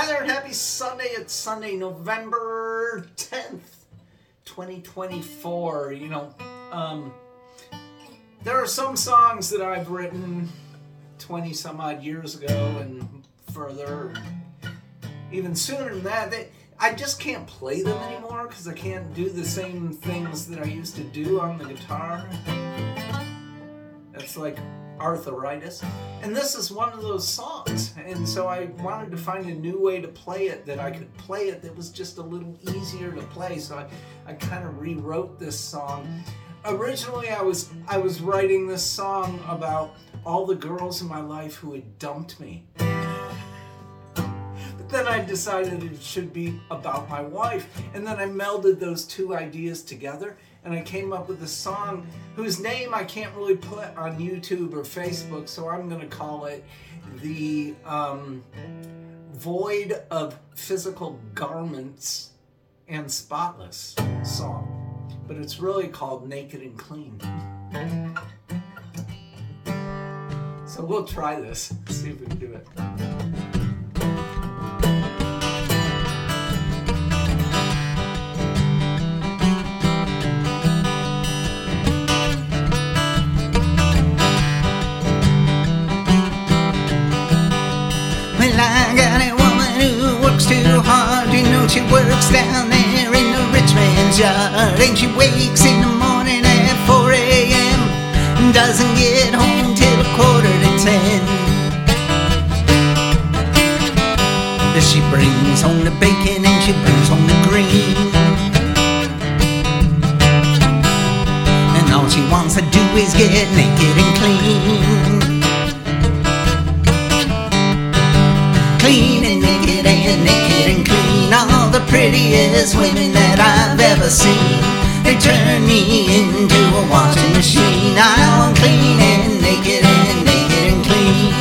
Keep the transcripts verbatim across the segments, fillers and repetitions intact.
there, and happy Sunday. It's Sunday, November tenth, twenty twenty-four. You know, um, there are some songs that I've written twenty some odd years ago and further, even sooner than that. They, I just can't play them anymore because I can't do the same things that I used to do on the guitar. That's like arthritis. And this is one of those songs. And so I wanted to find a new way to play it, that I could play it that was just a little easier to play. So I, I kind of rewrote this song. Originally, I was I was writing this song about all the girls in my life who had dumped me. But then I decided it should be about my wife. And then I melded those two ideas together. And I came up with a song whose name I can't really put on YouTube or Facebook, so I'm going to call it the um, Void of Physical Garments and Spotless song. But it's really called Naked and Clean. So we'll try this, see if we can do it. I got a woman who works too hard. You know she works down there in the rich man's yard. And she wakes in the morning at four a.m. and doesn't get home till a quarter to ten. She brings home the bacon and she brings home the green. And all she wants to do is get naked and clean. Clean and naked and naked and clean. All the prettiest women that I've ever seen. They turn me into a washing machine. I want clean and naked and naked and clean.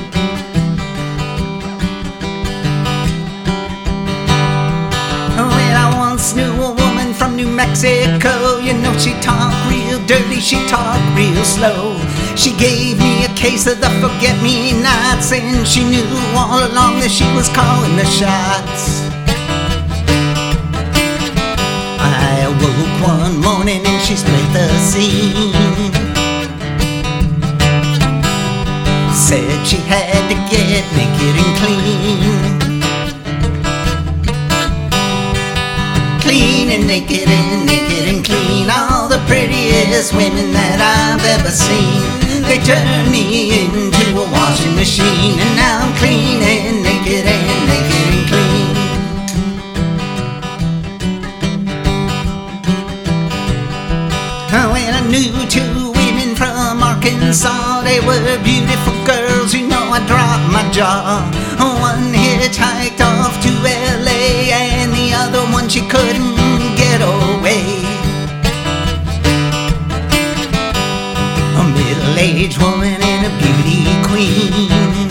Well, I once knew a woman from New Mexico. You know she talked real dirty, she talked real slow. She gave me a case of the forget-me-nots, and she knew all along that she was calling the shots. I awoke one morning and she split the scene. Said she had to get naked and clean. Clean and naked and naked and clean. All the prettiest women that I've ever seen. They turn me into a washing machine. And now I'm clean and naked and naked and clean. Well, I knew two women from Arkansas. They were beautiful girls, you know I dropped my jaw. One hitchhiked off to L A, and the other one she couldn't get away. A middle-aged woman and a beauty queen.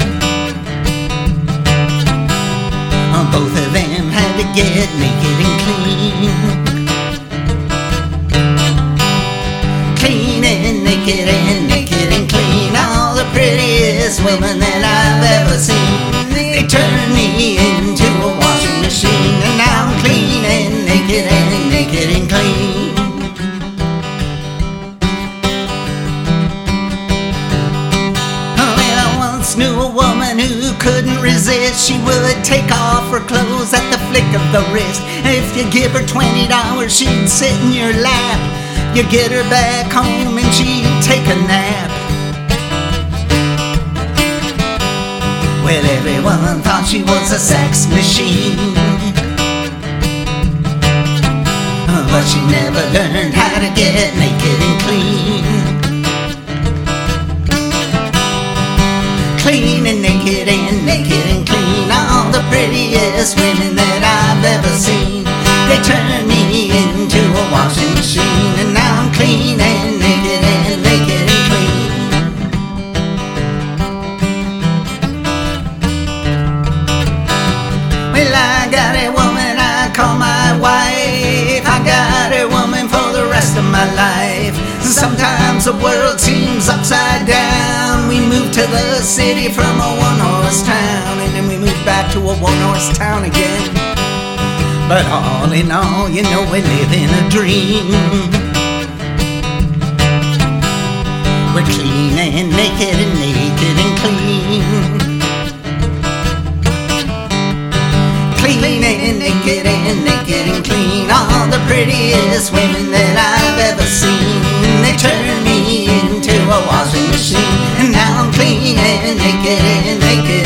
Both of them had to get naked and clean. Clean and naked and naked and clean. All the prettiest women that I've ever seen. They turn me into a washing machine. And now I'm clean and naked and naked and clean. Knew a woman who couldn't resist. She would take off her clothes at the flick of the wrist. If you give her twenty dollars, she'd sit in your lap. You get her back home and she'd take a nap. Well, everyone thought she was a sex machine, but she never learned how to get naked and clean. Clean and naked and naked and clean. All the prettiest women that I've ever seen. They turn me into a washing machine. And now I'm clean and naked and naked and clean. Well, I got a woman I call my wife. I got a woman for the rest of my life. Sometimes the world seems upside down. We moved to the city from a one-horse horse town, and then we moved back to a one horse town again. But all in all, you know, we're living a dream. We're clean and naked and naked and clean. Clean and naked and naked and clean. All the prettiest women that I've ever seen. They turned me into a washing machine, and now I'm clean and naked and naked